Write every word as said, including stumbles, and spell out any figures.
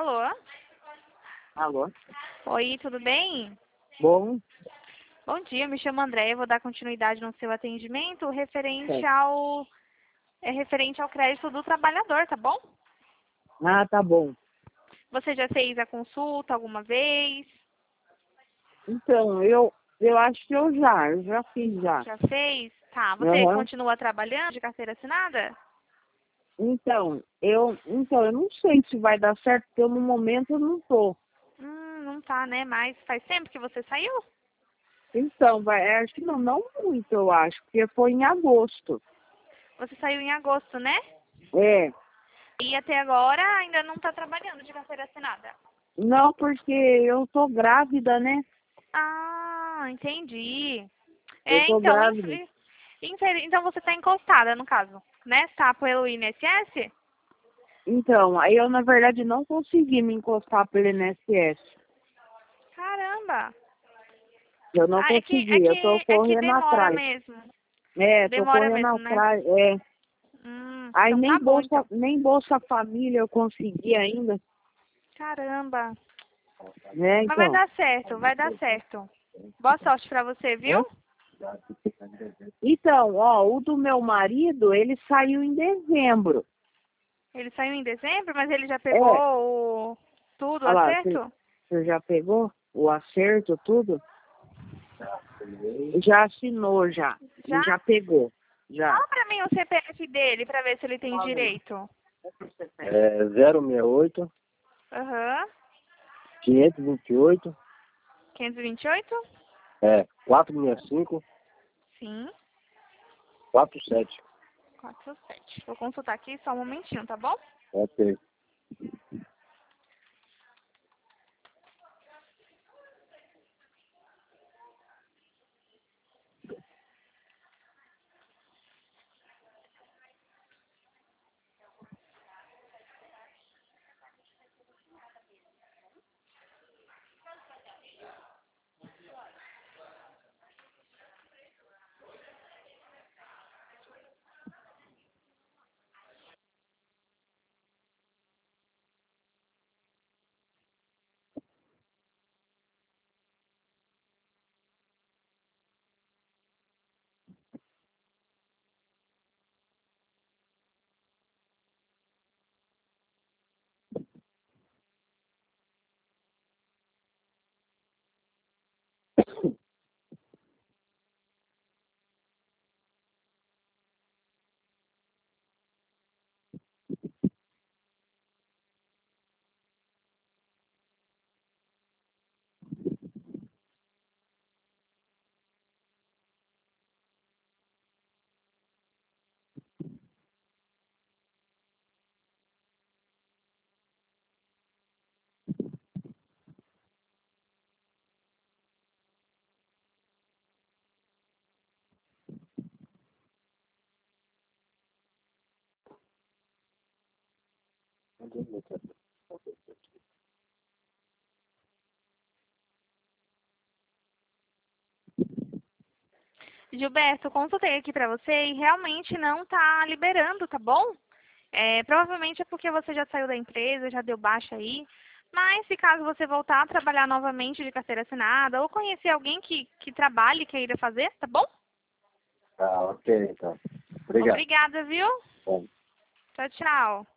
Alô? Alô? Oi, tudo bem? Bom, Bom dia, me chamo Andréia, vou dar continuidade no seu atendimento referente certo. ao é referente ao crédito do trabalhador, tá bom? Ah, tá bom. Você já fez a consulta alguma vez? Então, eu, eu acho que eu já, eu já fiz já. Já fez? Tá. Você Aham. continua trabalhando de carteira assinada? Então, eu, então, eu não sei se vai dar certo, porque eu, no momento eu não tô. Hum, não tá, né? Mas faz tempo que você saiu? Então, vai, acho que não, não muito, eu acho, porque foi em agosto. Você saiu em agosto, né? É. E até agora ainda não tá trabalhando de carteira assinada. Não, porque eu tô grávida, né? Ah, entendi. Eu É, tô então, grávida. infel- infel- então você está encostada, no caso, né? Está pelo I N S S? Então, aí eu, na verdade, não consegui me encostar pelo I N S S. Caramba! Eu não Ah, é que, é consegui, eu tô que, é que correndo demora atrás. mesmo. É, tô Demora correndo mesmo, né? atrás, é. Hum, Aí então nem tá bom, Bolsa, então. nem Bolsa Família eu consegui ainda, Caramba! né? Mas vai Então, dar certo, vai dar certo. Boa sorte pra você, viu? é? Então, ó, o do meu marido, ele saiu em dezembro. Ele saiu em dezembro, mas ele já pegou É, o... tudo, o olha lá, você acerto? você já pegou o acerto, tudo? Já assinou, já. Já? Ele já pegou, já. Fala pra mim o C P F dele pra ver se ele tem direito. É zero seis oito, Aham. quinhentos e vinte e oito, quinhentos e vinte e oito? é, quatrocentos e sessenta e cinco, Sim. quarenta e sete. quatro sete. Vou consultar aqui só um momentinho, tá bom? Ok. Gilberto, consultei aqui pra você e realmente não tá liberando, tá bom? É, provavelmente é porque você já saiu da empresa, já deu baixa aí. Mas se caso você voltar a trabalhar novamente de carteira assinada ou conhecer alguém que, que trabalhe e queira fazer, tá bom? Tá, ok, então. Obrigado. Obrigada, viu? Bom. Tchau, tchau.